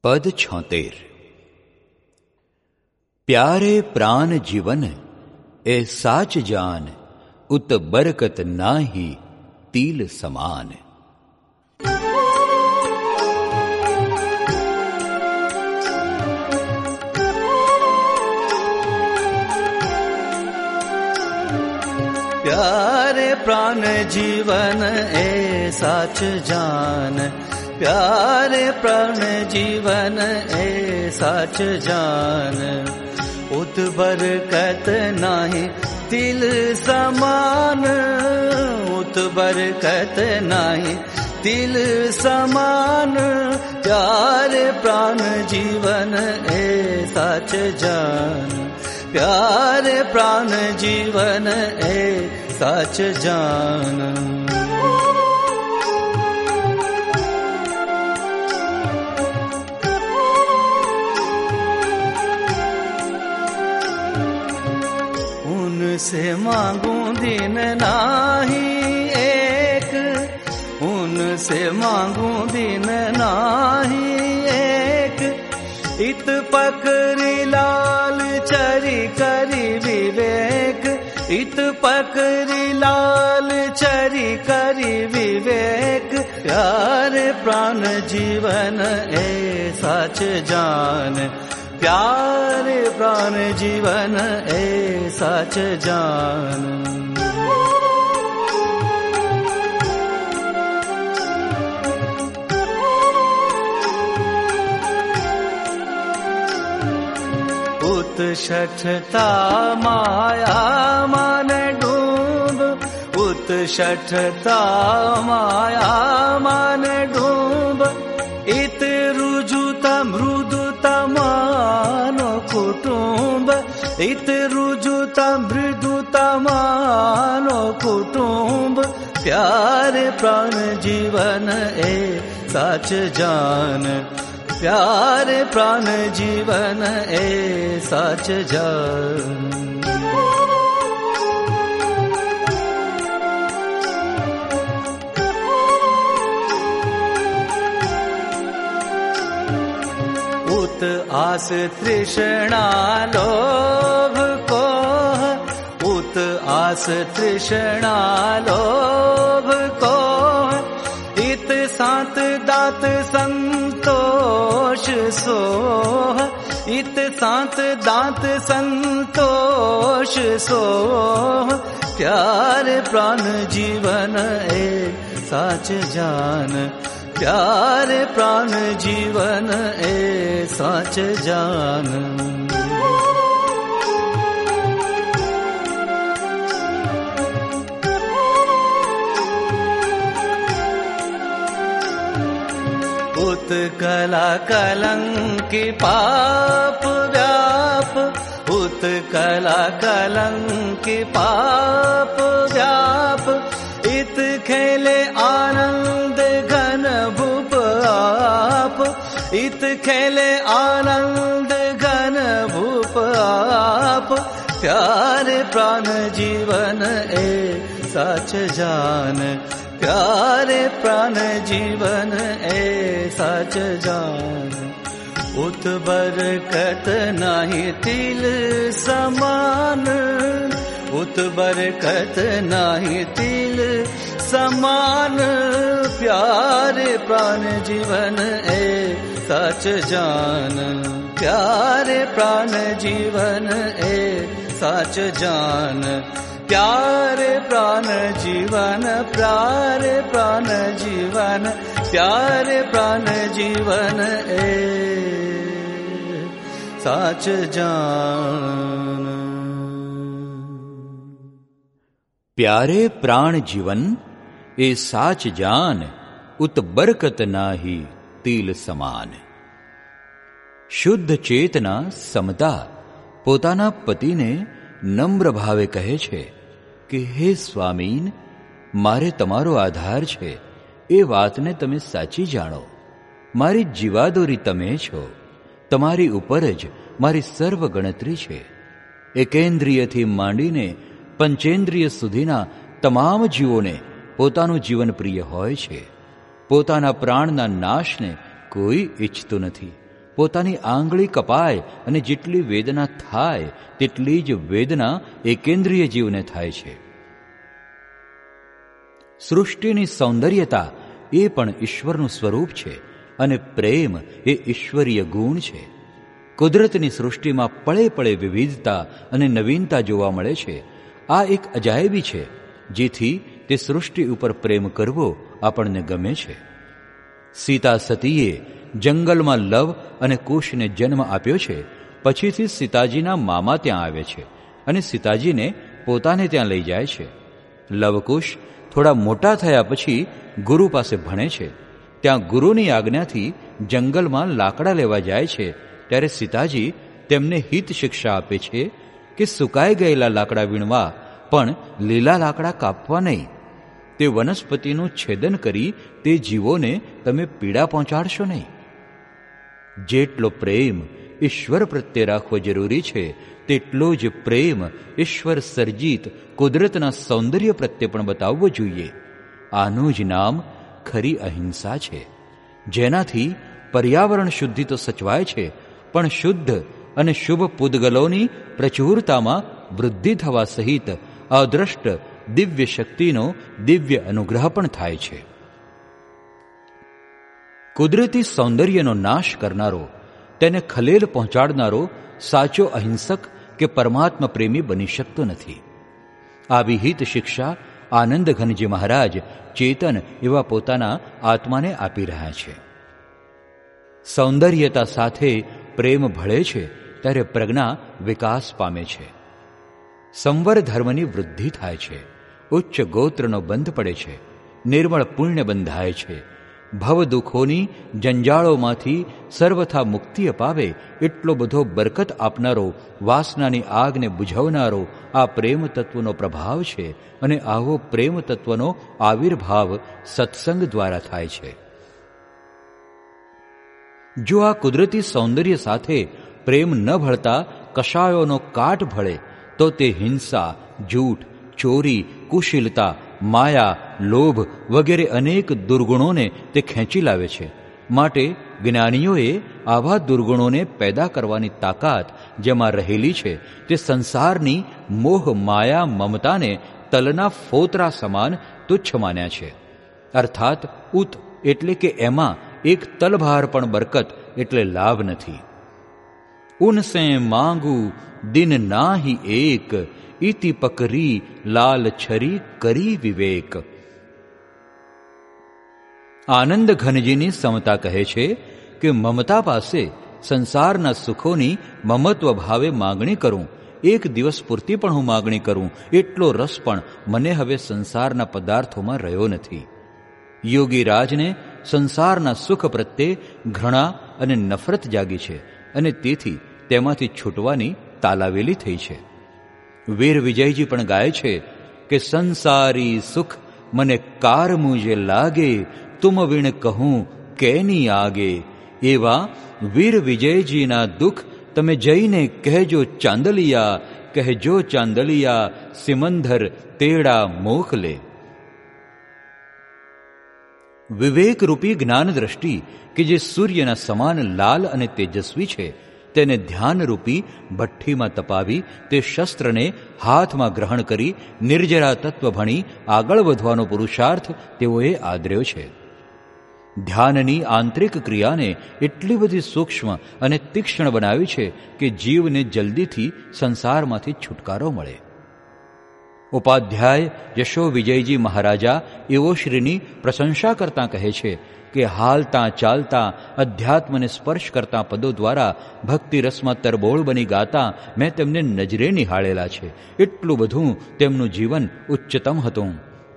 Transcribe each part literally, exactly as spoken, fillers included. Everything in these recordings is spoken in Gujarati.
पद छोतेर। प्यारे प्राण जीवन ए साच जान, उत बरकत नाही तिल समान। प्यारे प्राण जीवन ए साच जान, प्यारे प्राण जीवन ए साच जान, उत बरकत नाही तिल समान, उत बरकत नाही तिल समान। प्यारे प्राण जीवन ए साच जान, प्यारे प्राण जीवन ए साच जान। उनसे मांगू दिन नाही एक, उनसे मांगू दिन नाही एक। इत पकड़ी लाल चरी करी विवेक, इत पकड़ी लाल चरी करी विवेक। प्यारे प्राण जीवन ए साच जान, प्यारे प्राण जीवन ए साच जान। उत शठता माया मान डूब, उत शठता माया मान डूब। इत रुजुता मृदुता मानो कुटुंब, इत रुजुता मृदुता मानो कुटुंब। प्यारे प्राण जीवन ए साच जान, प्यारे प्राण जीवन ए साच जान। उत आस तृष्णा लोभ को, उत आस तृष्णा लोभ को। इत सात दात संतोष सोह, इत सात दात संतोष सोह। प्यारे प्राण जीवन ए साच जान, प्यारे प्राण जीवन ए साच जान। उत कला कलंकी पाप व्याप, उत कला कलंकी पाप व्याप। इत खेले आनंद घन भूप आप, इत खेले आनंद घन भूप आप। प्यारे प्राण जीवन ए साच जान, प्यारे प्राण जीवन ए साच जान। उत बरकत नाही तिल समान, उत बरकत नाही तिल समान। प्यारे प्राण जीवन ए साच जान, प्यारे प्राण जीवन ए साच जान। प्यारे प्राण जीवन, प्यारे प्राण जीवन, प्यारे प्राण जीवन ए साच जान। प्यारे प्राण जीवन ए साच जान, उत बरकत नाही तिल समान। शुद्ध चेतना समता પોતાના પતિને નમ્ર ભાવે કહે છે કે હે સ્વામીન, મારે તમારો આધાર છે, એ વાતને તમે સાચી જાણો। મારી જીવાદોરી તમે છો, તમારી ઉપર જ મારી સર્વ ગણતરી છે। એકેન્દ્રિયથી માંડીને પંચેન્દ્રિય સુધીના તમામ જીવોને પોતાનું જીવન પ્રિય હોય છે। પોતાના પ્રાણના નાશને કોઈ ઈચ્છતું નથી પોતાની આંગળી કપાય અને જેટલી વેદના થાય તેટલી જ વેદના એકેન્દ્રિય જીવને થાય છે. સૃષ્ટિની સૌંદર્યતા એ પણ ઈશ્વરનું સ્વરૂપ છે અને પ્રેમ એ ઈશ્વરીય ગુણ છે. કુદરતની સૃષ્ટિમાં પળે પળે વિવિધતા અને નવીનતા જોવા મળે છે. આ એક અજાયબી છે જેથી તે સૃષ્ટિ ઉપર પ્રેમ કરવો આપણને ગમે છે. સીતા સતીએ જંગલમાં લવ અને કુશને જન્મ આપ્યો છે. પછીથી સીતાજીના મામા ત્યાં આવે છે અને સીતાજીને પોતાને ત્યાં લઈ જાય છે. લવકુશ થોડા મોટા થયા પછી ગુરુ પાસે ભણે છે. ત્યાં ગુરુની આજ્ઞાથી જંગલમાં લાકડા લેવા જાય છે. ત્યારે સીતાજી તેમને હિત શિક્ષા આપે છે કે સુકાઈ ગયેલા લાકડા વીણવા, પણ લીલા લાકડા કાપવા નહીં. તે વનસ્પતિનું છેદન કરી તે જીવોને તમે પીડા પહોંચાડશો નહીં. જેટલો પ્રેમ ઈશ્વર પ્રત્યે રાખવો જરૂરી છે તેટલો જ પ્રેમ ઈશ્વર સર્જિત કુદરતના સૌંદર્ય પ્રત્યે પણ બતાવવો જોઈએ. આનું જ નામ ખરી અહિંસા છે, જેનાથી પર્યાવરણ શુદ્ધિ તો સચવાય છે, પણ શુદ્ધ અને શુભ પૂદગલોની પ્રચુરતામાં વૃદ્ધિ થવા સહિત અદ્રષ્ટ દિવ્ય શક્તિનો દિવ્ય અનુગ્રહ પણ થાય છે. કુદરતી સૌંદર્યનો નાશ કરનારો, તેને ખલેલ પહોંચાડનારો સાચો અહિંસક કે પરમાત્મા પ્રેમી બની શકતો નથી. આ વિહિત શિક્ષા આનંદ ઘનજી મહારાજ ચેતન એવા પોતાના આત્માને આપી રહ્યા છે. સૌંદર્યતા સાથે પ્રેમ ભળે છે ત્યારે પ્રજ્ઞા વિકાસ પામે છે. સંવર ધર્મની વૃદ્ધિ થાય છે. ઉચ્ચ ગોત્રનો બંધ પડે છે. નિર્મળ પુણ્ય બંધાય છે. ભવ દુઃખોની જંજાળોમાંથી સર્વથા મુક્તિ અપાવે એટલો બધો બરકત આપનારો, વાસનાની આગને બુઝાવનારો આ પ્રેમ તત્વનો પ્રભાવ છે. અને આવો પ્રેમ તત્વનો આવિર્ભાવ સત્સંગ દ્વારા થાય છે. જો આ કુદરતી સૌંદર્ય સાથે પ્રેમ ન ભળતા કશાયોનો કાટ ભળે તો તે હિંસા, જૂઠ, ચોરી, કુશીલતા, માયા, લોભ વગેરે અનેક દુર્ગુણોને તે ખેંચી લાવે છે. માટે જ્ઞાનીઓએ આવા દુર્ગુણોને પેદા કરવાની તાકાત જેમાં રહેલી છે તે સંસારની મોહ, માયા, મમતાને તલના ફોતરા સમાન તુચ્છ માન્યા છે. અર્થાત ઉત એટલે કે એમાં એક તલભાર પણ બરકત એટલે લાભ નથી. ઉનસે માંગુ દિન નાહી એક, ઇતિ પકરી લાલ છરી કરી વિવેક. આનંદ ઘનજીની સમતા કહે છે કે મમતા પાસે સંસારના સુખોની મમત્વ ભાવે માગણી કરું, એક દિવસ પૂરતી પણ હું માગણી કરું એટલો રસ પણ મને હવે સંસારના પદાર્થોમાં રહ્યો નથી. યોગી રાજને સંસારના સુખ પ્રત્યે ઘૃણા અને નફરત જાગી છે અને તેથી તેમાંથી છૂટવાની તાલાવેલી થઈ છે. વીર વિજયજી પણ ગાય છે કે સંસારી સુખ મને કારમુજે લાગે, તુમ વિણ કહું કેની આગે. એવા વીર વિજયજીના દુઃખ તમે જઈને કહેજો ચાંદલિયા, કહેજો ચાંદલિયા સિમંદર તેડા મોકલે. વિવેકરૂપી જ્ઞાન દ્રષ્ટિ કે જે સૂર્યના સમાન લાલ અને તેજસ્વી છે તેને ધ્યાનરૂપી ભઠ્ઠીમાં તપાવી તે શસ્ત્રને હાથમાં ગ્રહણ કરી નિર્જરા તત્વ ભણી આગળ વધવાનો પુરુષાર્થ તેઓએ આદર્યો છે. ધ્યાનની આંતરિક ક્રિયાને એટલી બધી સૂક્ષ્મ અને તીક્ષ્ણ બનાવી છે કે જીવને જલ્દીથી સંસારમાંથી છુટકારો મળે. ઉપાધ્યાય યશો વિજયજી મહારાજા એવો શ્રીની પ્રશંસા કરતાં કહે છે કે હાલતા ચાલતા અધ્યાત્મને સ્પર્શ કરતા પદો દ્વારા ભક્તિ રસમાં તરબોળ બની ગાતા મેં તેમને નજરે નિહાળેલા છે. એટલું બધું તેમનું જીવન ઉચ્ચતમ હતું.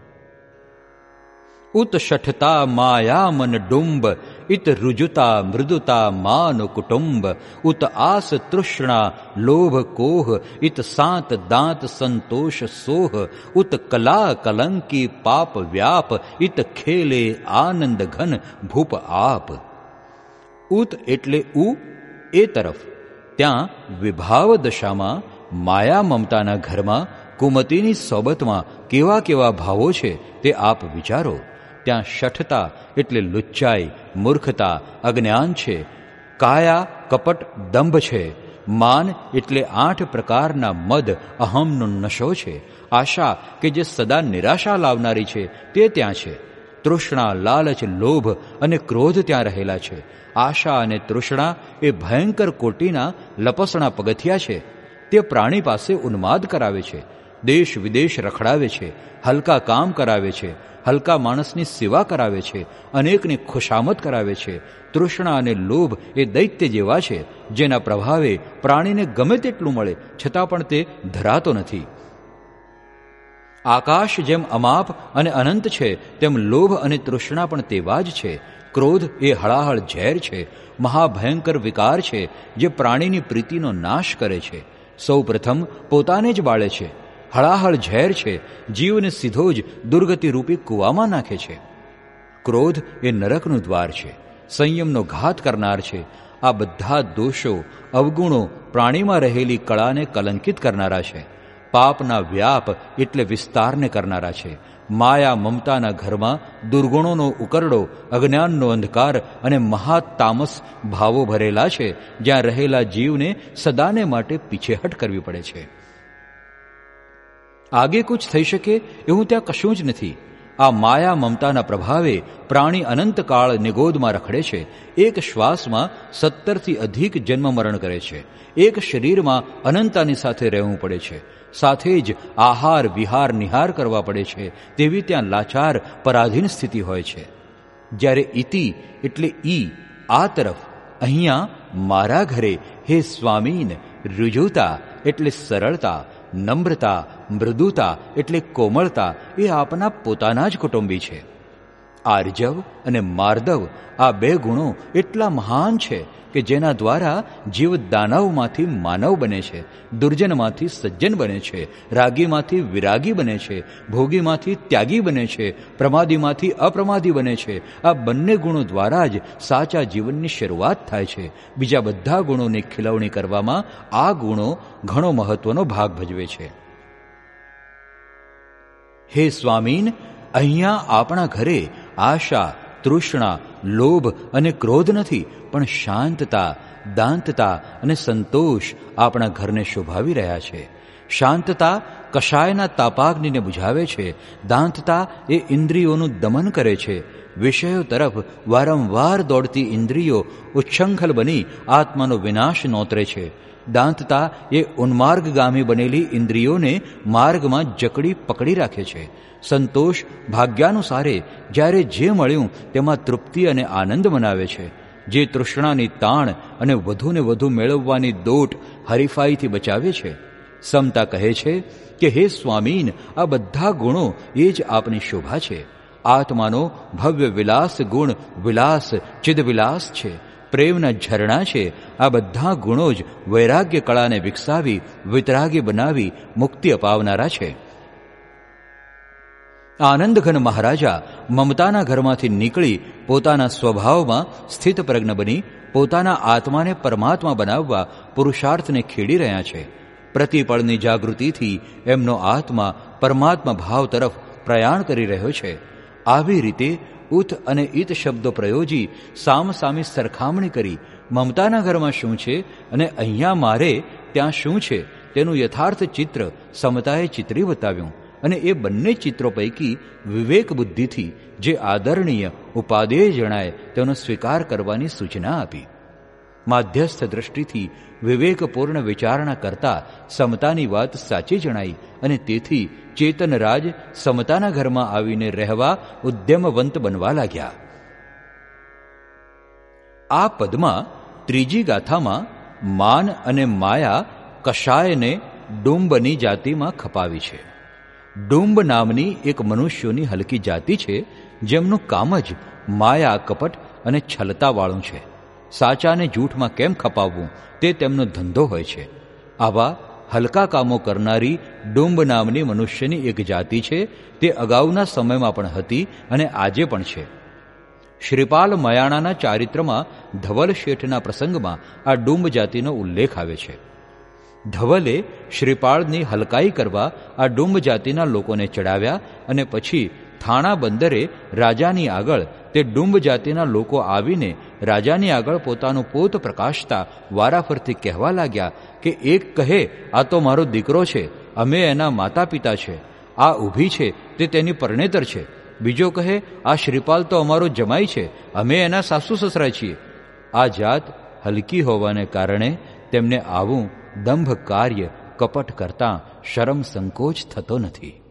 ઉત શઠતા માયા મન ડુંબ, ઇત રુજુતા મૃદુતા માન કુટુંબ. ઉત આસ તૃષ્ણા લોભ કોહ, ઇત સાત દાંત સંતોષ સોહ. ઉત કલા કલંકી પાપ વ્યાપ, ઇત ખેલે આનંદ ઘન ભૂપ આપ. ઉત એટલે ઉ એ તરફ, ત્યાં વિભાવ દશામાં માયા મમતાના ઘરમાં કુમતીની સોબતમાં કેવા કેવા ભાવો છે તે આપ વિચારો. ત્યાં શઠતા એટલે લુચ્ચાઈ, મૂર્ખતા, અજ્ઞાન છે. કાયા કપટ દંભ છે. માન એટલે આઠ પ્રકારના મદ અહમનો નશો છે. આશા કે જે સદા નિરાશા લાવનારી છે તે ત્યાં છે. તૃષ્ણા, લાલચ, લોભ અને ક્રોધ ત્યાં રહેલા છે. આશા અને તૃષ્ણા એ ભયંકર કોટીના લપસણા પગથિયા છે. તે પ્રાણી પાસે ઉન્માદ કરાવે છે, દેશ વિદેશ રખડાવે છે, હલકા કામ કરાવે છે, હલકા માણસની સેવા કરાવે છે, અનેકની ખુશામત કરાવે છે. તૃષ્ણા અને લોભ એ દૈત્ય જેવા છે, જેના પ્રભાવે પ્રાણીને ગમે તેટલું મળે છતાં પણ તે ધરાતો નથી. આકાશ જેમ અમાપ અને અનંત છે, તેમ લોભ અને તૃષ્ણા પણ તેવા જ છે. ક્રોધ એ હળાહળ ઝેર છે, મહાભયંકર વિકાર છે, જે પ્રાણીની પ્રીતિનો નાશ કરે છે. સૌ પ્રથમ પોતાને જ બાળે છે. હળાહળ ઝેર છે, જીવને સીધો જ દુર્ગતિ રૂપી કૂવામાં નાખે છે. ક્રોધ એ નરકનું દ્વાર છે, સંયમનો ઘાત કરનાર છે. આ બધા દોષો, અવગુણો પ્રાણીમાં રહેલી કળાને કલંકિત કરનારા છે. પાપના વ્યાપ એટલે વિસ્તારને કરનારા છે. માયા મમતાના ઘરમાં દુર્ગુણોનો ઉકરડો, અજ્ઞાનનો અંધકાર અને મહાતામસ ભાવો ભરેલા છે, જ્યાં રહેલા જીવને સદાને માટે પીછેહટ કરવી પડે છે. આગે કુછ થઈ શકે એવું ત્યાં કશું જ નથી. આ માયા મમતાના પ્રભાવે પ્રાણી અનંતકાળ નિગોદમાં રખડે છે. એક શ્વાસમાં સત્તરથી અધિક જન્મ મરણ કરે છે. એક શરીરમાં અનંતાની સાથે રહેવું પડે છે. સાથે જ આહાર વિહાર નિહાર કરવા પડે છે. તેવી ત્યાં લાચાર પરાધીન સ્થિતિ હોય છે. જ્યારે ઇતિ એટલે ઈ આ તરફ, અહીંયા મારા ઘરે હે સ્વામીન, રુજુતા એટલે સરળતા, નમ્રતા, મૃદુતા એટલે કોમળતા એ આપના પોતાના જ કુટુંબી છે. આર્જવ અને માર્દવ આ બે ગુણો એટલા મહાન છે કે જેના દ્વારા જીવ દાનવમાંથી માનવ બને છે, દુર્જનમાંથી સજ્જન બને છે, રાગીમાંથી વિરાગી બને છે, ભોગીમાંથી ત્યાગી બને છે, પ્રમાદીમાંથી અપ્રમાદી બને છે. આ બંને ગુણો દ્વારા જ સાચા જીવનની શરૂઆત થાય છે. બીજા બધા ગુણોની ખીલવણી કરવામાં આ ગુણો ઘણો મહત્વનો ભાગ ભજવે છે. હે સ્વામીન, અહીંયા આપણા ઘરે આશા, તૃષ્ણા, લોભ અને ક્રોધ નથી, પણ શાંતતા, દાંતતા અને સંતોષ આપણા ઘરને શોભાવી રહ્યા છે. શાંતતા કષાયના તાપાગ્નિને બુઝાવે છે. દાંતતા એ ઇન્દ્રિયોનું દમન કરે છે. વિષયો તરફ વારંવાર દોડતી ઇન્દ્રિયો ઉચ્છંખલ બની આત્માનો વિનાશ નોતરે છે. દાંતતા એ ઉન્માર્ગગામી બનેલી ઇન્દ્રિયોને માર્ગમાં જકડી પકડી રાખે છે. સંતોષ ભાગ્યાનુસારે જ્યારે જે મળ્યું તેમાં તૃપ્તિ અને આનંદ મનાવે છે. જે તૃષ્ણાની તાણ અને વધુને વધુ મેળવવાની દોટ હરીફાઈથી બચાવે છે. સમતા કહે છે કે હે સ્વામીન, આ બધા ગુણો એ જ આપની શોભા છે. આત્માનો ભવ્ય વિલાસ ગુણ વિલાસ ચિદવિલાસ છે, પ્રેમના ઝરણા છે. આ બધા ગુણો જ વૈરાગ્ય કળાને વિકસાવી વિતરાગી બનાવી મુક્તિ અપાવનારા છે. આનંદઘન મહારાજા મમતાના ઘરમાંથી નીકળી પોતાના સ્વભાવમાં સ્થિત પ્રજ્ઞ બની પોતાના આત્માને પરમાત્મા બનાવવા પુરુષાર્થને ખેડી રહ્યા છે. પ્રતિપળની જાગૃતિથી એમનો આત્મા પરમાત્મા ભાવ તરફ પ્રયાણ કરી રહ્યો છે. આવી રીતે ઉત અને ઈત શબ્દો પ્રયોજી સામસામી સરખામણી કરી મમતાના ઘરમાં શું છે અને અહીંયા મારે ત્યાં શું છે તેનું યથાર્થ ચિત્ર સમતાએ ચિત્રી બતાવ્યું. અને એ બંને ચિત્રો પૈકી વિવેક બુદ્ધિથી જે આદરણીય ઉપાદેય જણાય તેનો સ્વીકાર કરવાની સૂચના આપી. માધ્યસ્થ દ્રષ્ટિથી વિવેકપૂર્ણ વિચારણા કરતા સમતાની વાત સાચી જણાઈ અને તેથી ચેતનરાજ સમતાના ઘરમાં આવીને રહેવા ઉદ્યમવંત બનવા લાગ્યા. આ પદમાં ત્રીજી ગાથામાં માન અને માયા કષાયને ડુંબની જાતિમાં ખપાવી છે. ડુંબ નામની એક મનુષ્યોની હલકી જાતિ છે, જેમનું કામ જ માયા, કપટ અને છલતાવાળું છે. સાચાને જૂઠમાં કેમ ખપાવવું તે તેમનો ધંધો હોય છે. આવા હલકા કામો કરનારી ડુંબ નામની મનુષ્યની એક જાતિ છે. તે અગાઉના સમયમાં પણ હતી અને આજે પણ છે. શ્રીપાલ મયાણાના ચારિત્રમાં ધવલ શેઠના પ્રસંગમાં આ ડુંબ જાતિનો ઉલ્લેખ આવે છે. ધવલે શ્રીપાળની હલકાઈ કરવા આ ડુંબ જાતિના લોકોને ચડાવ્યા અને પછી થાણા બંદરે રાજાની આગળ તે ડુંબ જાતિના લોકો આવીને રાજાની આગળ પોતાનો પોત પ્રકાશતા વારાફરતી કહેવા લાગ્યા કે એક કહે, આ તો મારો દીકરો છે, અમે એના માતા પિતા છે, આ ઊભી છે તે તેની પરણેતર છે. બીજો કહે, આ શ્રીપાલ તો અમારો જમાઈ છે, અમે એના સાસુ સસરા છીએ. આ જાત હલકી હોવાને કારણે તેમને આવું દંભ કાર્ય કપટ કરતાં શરમ સંકોચ થતો નથી.